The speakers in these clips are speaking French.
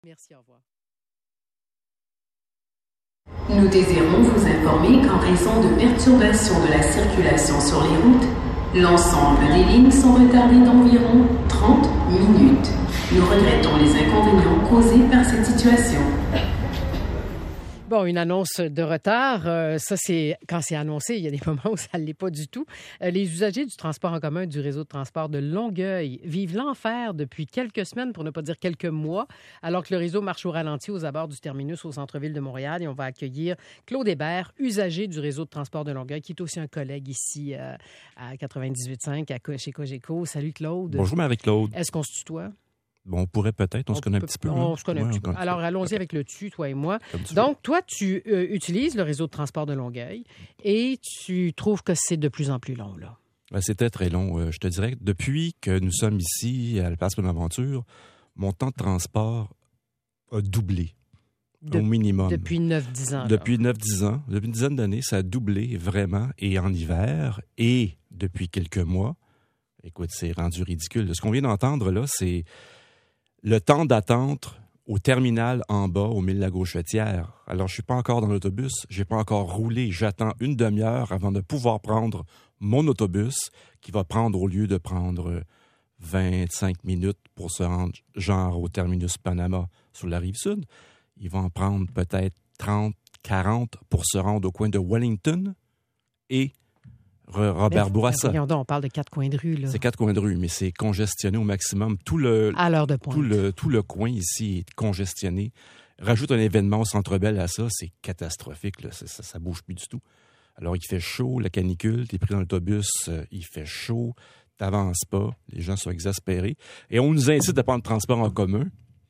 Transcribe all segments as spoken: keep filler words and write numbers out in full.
Merci, au revoir. Nous désirons vous informer qu'en raison de perturbations de la circulation sur les routes, l'ensemble des lignes sont retardées d'environ trente minutes. Nous regrettons les inconvénients causés par cette situation. Bon, une annonce de retard, euh, ça c'est quand c'est annoncé, il y a des moments où ça ne l'est pas du tout. Euh, les usagers du transport en commun du réseau de transport de Longueuil vivent l'enfer depuis quelques semaines, pour ne pas dire quelques mois, alors que le réseau marche au ralenti aux abords du terminus au centre-ville de Montréal. Et on va accueillir Claude Hébert, usager du réseau de transport de Longueuil, qui est aussi un collègue ici euh, à quatre-vingt-dix-huit virgule cinq à, chez Cogeco. Salut Claude. Bonjour Marie-Claude. Est-ce qu'on se tutoie? Bon, on pourrait peut-être, on, on se connaît peut, un petit peu. On hein? se connaît ouais, un petit peu. Alors, allons-y okay. avec le tu, toi et moi. Donc, veux. toi, tu euh, utilises le réseau de transport de Longueuil et tu trouves que c'est de plus en plus long, là. Ben, c'était très long. Euh, je te dirais que depuis que nous sommes ici à la place Bonaventure, mon temps de transport a doublé. De, au minimum. Depuis neuf dix ans. Depuis neuf dix ans. Depuis une dizaine d'années, ça a doublé vraiment. Et en hiver, et depuis quelques mois, écoute, c'est rendu ridicule. Ce qu'on vient d'entendre, là, c'est le temps d'attente au terminal en bas, au mille la Gauchetière. Alors, je suis pas encore dans l'autobus, j'ai pas encore roulé. J'attends une demi-heure avant de pouvoir prendre mon autobus qui va prendre, au lieu de prendre vingt-cinq minutes pour se rendre, genre, au terminus Panama sur la Rive-Sud, il va en prendre peut-être trente, quarante pour se rendre au coin de Wellington et Robert mais, Bourassa. Mais on parle de quatre coins de rue, là. C'est quatre coins de rue, mais c'est congestionné au maximum. Tout le, à l'heure de pointe. Tout le, tout le coin ici est congestionné. Rajoute un événement au Centre Bell à ça, c'est catastrophique. Là. Ça, ça, ça bouge plus du tout. Alors, il fait chaud, la canicule, t'es pris dans l'autobus, euh, il fait chaud, t'avances pas, les gens sont exaspérés. Et on nous incite à prendre le transport en commun.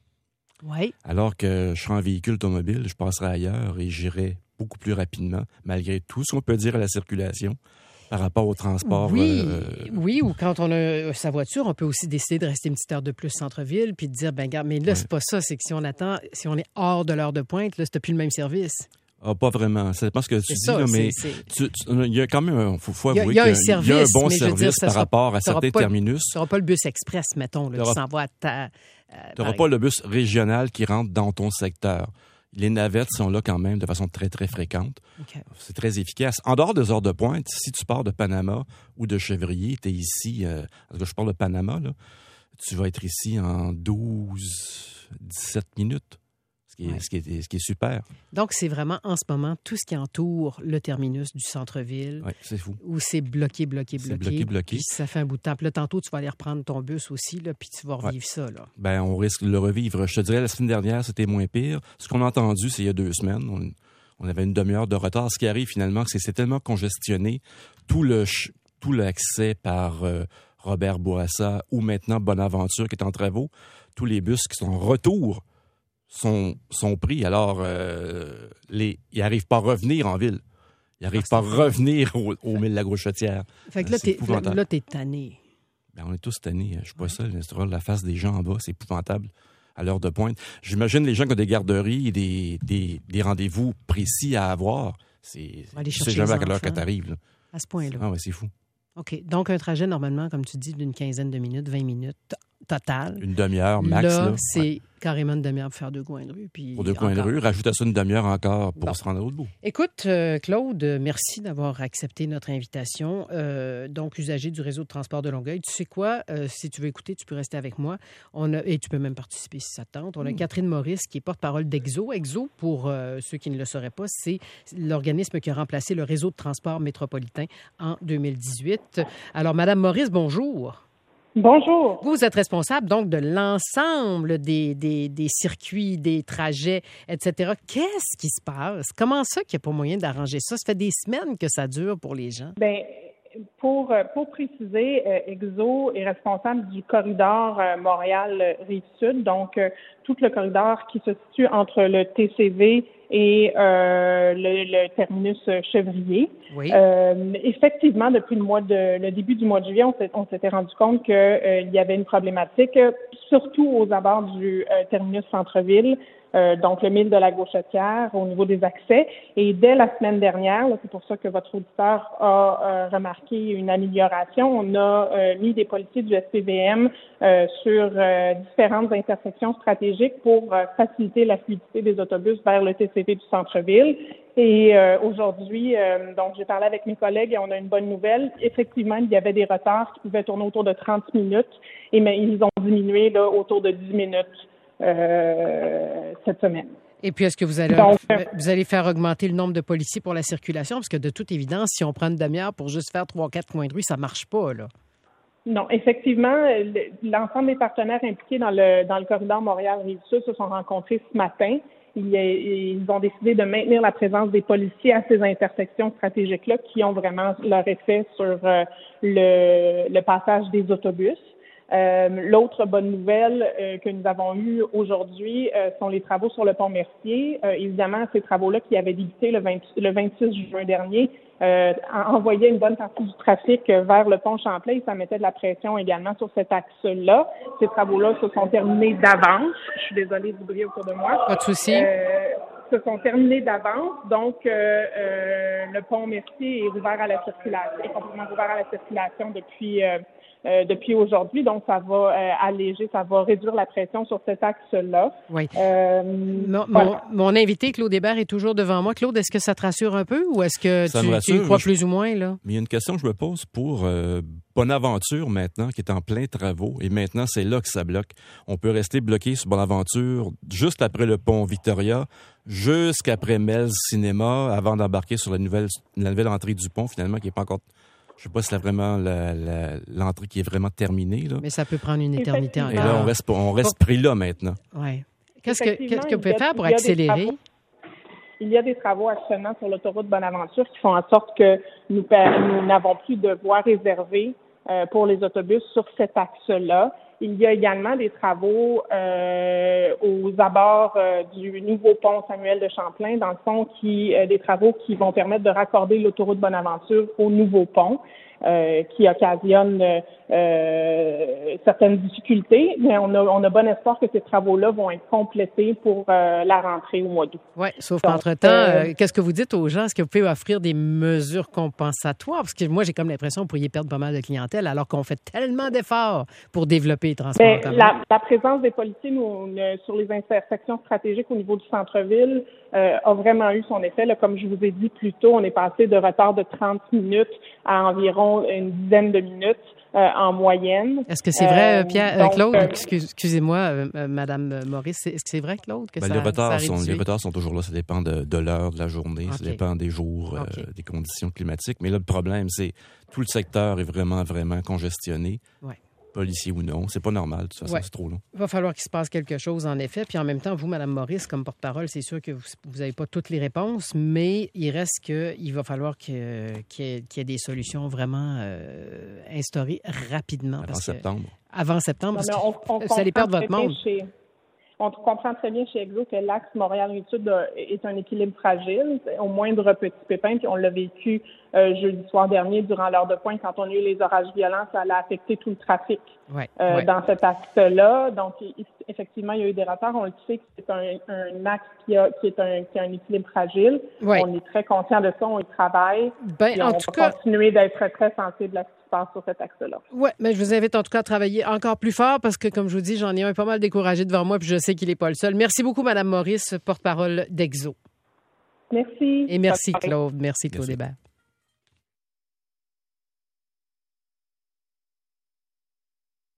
Oui. Alors que je serai en véhicule automobile, je passerai ailleurs et j'irai beaucoup plus rapidement, malgré tout ce qu'on peut dire à la circulation. Par rapport au transport. Oui, euh, oui, ou quand on a sa voiture, on peut aussi décider de rester une petite heure de plus centre-ville puis de dire, ben regarde, mais là, ouais. c'est pas ça, c'est que si on attend, si on est hors de l'heure de pointe, là, c'est plus le même service. Ah, pas vraiment. Ça dépend ce que tu c'est dis, ça, là, mais il y a quand même un, faut, faut avouer qu'il y a, y a, un service, y a un bon mais service dire, par sera, rapport à certains pas, terminus. Tu n'auras pas le bus express, mettons, là, qui s'en va à ta... Euh, tu n'auras pas le bus régional qui rentre dans ton secteur. Les navettes sont là quand même de façon très, très fréquente. Okay. C'est très efficace. En dehors des heures de pointe, si tu pars de Panama ou de Chevrier, tu es ici, euh, parce que je parle de Panama, là, tu vas être ici en douze, dix-sept minutes, ce qui est, ouais. ce qui est, ce qui est super. Donc, c'est vraiment en ce moment tout ce qui entoure le terminus du centre-ville. Oui, c'est fou. Où c'est bloqué, bloqué, bloqué. C'est bloqué, bloqué. Puis ça fait un bout de temps. Puis là, tantôt, tu vas aller reprendre ton bus aussi, là, puis tu vas revivre ouais. ça. Là. Ben, on risque de le revivre. Je te dirais, la semaine dernière, c'était moins pire. Ce qu'on a entendu, c'est il y a deux semaines. On, on avait une demi-heure de retard. Ce qui arrive, finalement, c'est que c'est tellement congestionné. Tout le tout l'accès par euh, Robert Bourassa ou maintenant Bonaventure qui est en travaux, tous les bus qui sont en retour sont, sont pris. Alors, euh, les, ils n'arrivent pas à revenir en ville. Ils n'arrivent ah, pas à revenir au, au mille la Gauchetière. Fait que là, t'es, là, là, t'es tanné. Ben, on est tous tannés. Je suis pas ouais. seul. C'est la face des gens en bas. C'est épouvantable à l'heure de pointe. J'imagine les gens qui ont des garderies et des, des, des rendez-vous précis à avoir. C'est, c'est jamais à quelle heure que t'arrives. À ce point-là. Ah ouais, c'est fou. OK. Donc, un trajet, normalement, comme tu dis, d'une quinzaine de minutes, vingt minutes total. Une demi-heure max. Là, là. c'est ouais. carrément une demi-heure pour faire deux coins de rue. Puis pour deux coins de rue, rajoute à ça une demi-heure encore pour bon. se rendre à l'autre bout. Écoute, euh, Claude, merci d'avoir accepté notre invitation. Euh, donc, usager du réseau de transport de Longueuil. Tu sais quoi? Euh, si tu veux écouter, tu peux rester avec moi. On a, et tu peux même participer si ça te tente. On a mmh. Catherine Maurice, qui est porte-parole d'Exo. Exo, pour euh, ceux qui ne le sauraient pas, c'est l'organisme qui a remplacé le réseau de transport métropolitain en deux mille dix-huit. Alors, Madame Maurice, bonjour. Bonjour. Vous êtes responsable donc de l'ensemble des, des, des circuits, des trajets, et cetera. Qu'est-ce qui se passe? Comment ça qu'il n'y a pas moyen d'arranger ça? Ça fait des semaines que ça dure pour les gens. Bien, pour, pour préciser, euh, Exo est responsable du corridor euh, Montréal-Rive-Sud, donc euh, tout le corridor qui se situe entre le T C V et euh, le, le terminus Chevrier. Oui. Euh, effectivement, depuis le mois de le début du mois de juillet, on, s'est, on s'était rendu compte qu'il euh, y avait une problématique, surtout aux abords du euh, terminus centre-ville, euh, donc le mille de la Gauchetière, au niveau des accès. Et dès la semaine dernière, là, c'est pour ça que votre auditeur a euh, remarqué une amélioration, on a euh, mis des policiers du S P V M euh, sur euh, différentes intersections stratégiques stratégique pour euh, faciliter la fluidité des autobus vers le T C T du centre-ville. Et euh, aujourd'hui, euh, donc j'ai parlé avec mes collègues et on a une bonne nouvelle. Effectivement, il y avait des retards qui pouvaient tourner autour de trente minutes, et mais ils ont diminué là, autour de dix minutes euh, cette semaine. Et puis, est-ce que vous allez, Donc, vous allez faire augmenter le nombre de policiers pour la circulation? Parce que de toute évidence, si on prend une demi-heure pour juste faire trois, quatre coins de rue, ça marche pas, là. Non, effectivement, l'ensemble des partenaires impliqués dans le dans le corridor Montréal-Rive-Sud se sont rencontrés ce matin. Ils ont décidé de maintenir la présence des policiers à ces intersections stratégiques-là qui ont vraiment leur effet sur euh, le, le passage des autobus. Euh, l'autre bonne nouvelle euh, que nous avons eue aujourd'hui euh, sont les travaux sur le pont Mercier. Euh, évidemment, ces travaux-là qui avaient débuté le, vingt, le vingt-six juin dernier euh, envoyaient une bonne partie du trafic vers le pont Champlain et ça mettait de la pression également sur cet axe-là. Ces travaux-là se sont terminés d'avance. Je suis désolée du bruit autour de moi. Pas de souci. Euh, se sont terminés d'avance. Donc, euh, euh, le pont Mercier est ouvert à la circulation, est complètement ouvert à la circulation depuis euh, Euh, depuis aujourd'hui, donc ça va euh, alléger, ça va réduire la pression sur cet axe-là. Oui. Euh, mon, voilà. mon, mon invité, Claude Hébert, est toujours devant moi. Claude, est-ce que ça te rassure un peu ou est-ce que ça tu, me rassure, tu y crois je... plus ou moins, là? Mais il y a une question que je me pose pour euh, Bonaventure maintenant, qui est en plein travaux, et maintenant c'est là que ça bloque. On peut rester bloqué sur Bonaventure juste après le pont Victoria, jusqu'après Mel's Cinéma, avant d'embarquer sur la nouvelle, la nouvelle entrée du pont, finalement, qui n'est pas encore... Je sais pas si c'est vraiment la, la, l'entrée qui est vraiment terminée. Là. Mais ça peut prendre une éternité encore. Et là, on reste, on reste pris là maintenant. Oui. Qu'est-ce que, qu'est-ce que vous pouvez faire pour accélérer? Il y a des travaux actuellement sur l'autoroute Bonaventure qui font en sorte que nous, nous n'avons plus de voies réservées euh, pour les autobus sur cet axe-là. Il y a également des travaux euh, aux abords euh, du nouveau pont Samuel de Champlain, dans le fond, qui euh, des travaux qui vont permettre de raccorder l'autoroute Bonaventure au nouveau pont, euh, qui occasionne euh, certaines difficultés, mais on a, on a bon espoir que ces travaux-là vont être complétés pour euh, la rentrée au mois d'août. Oui, sauf qu'entre-temps, euh, euh, qu'est-ce que vous dites aux gens? Est-ce que vous pouvez offrir des mesures compensatoires? Parce que moi, j'ai comme l'impression que vous pourriez perdre pas mal de clientèle alors qu'on fait tellement d'efforts pour développer les transports en commun. La, la présence des policiers nous, le, sur les intersections stratégiques au niveau du centre-ville euh, a vraiment eu son effet. Là, comme je vous ai dit plus tôt, on est passé de retard de trente minutes à environ une dizaine de minutes euh, en moyenne. Est-ce que c'est vrai, euh, Pierre, donc, Claude? Euh, excuse, excusez-moi, euh, euh, Madame Maurice, est-ce que c'est vrai, Claude, que ben, ça, les, retards ça a sont, réduit? les retards sont toujours là. Ça dépend de, de l'heure, de la journée. Okay. Ça dépend des jours, okay. euh, des conditions climatiques. Mais là, le problème, c'est tout le secteur est vraiment, vraiment congestionné. Ouais. Policier ou non. C'est pas normal, de toute façon, ouais. c'est trop long. Il va falloir qu'il se passe quelque chose, en effet. Puis en même temps, vous, Mme Maurice, comme porte-parole, c'est sûr que vous n'avez pas toutes les réponses, mais il reste qu'il va falloir que, qu'il, y ait, qu'il y ait des solutions vraiment euh, instaurées rapidement. Avant parce septembre. Que, avant septembre, parce non, on, on que vous allez perdre votre monde. Chez... On comprend très bien chez Exo que l'axe Montréal-Rive-Sud est un équilibre fragile, au moindre petit pépin, puis on l'a vécu euh, jeudi soir dernier durant l'heure de pointe quand on a eu les orages violents, ça allait affecter tout le trafic ouais, euh, ouais. dans cet axe-là. Donc, il, effectivement, il y a eu des retards. On le sait que c'est un, un axe qui, a, qui, est un, qui a un équilibre fragile. Ouais. On est très conscient de ça, on y travaille. Ben, en on tout va cas... continuer d'être très sensible à ce qui se passe sur cet axe-là. Oui, mais je vous invite en tout cas à travailler encore plus fort parce que, comme je vous dis, j'en ai un pas mal découragé devant moi puis je sais qu'il n'est pas le seul. Merci beaucoup, Mme Maurice, porte-parole d'Exo. Merci. Et merci, Claude. Merci, Claude Hébert.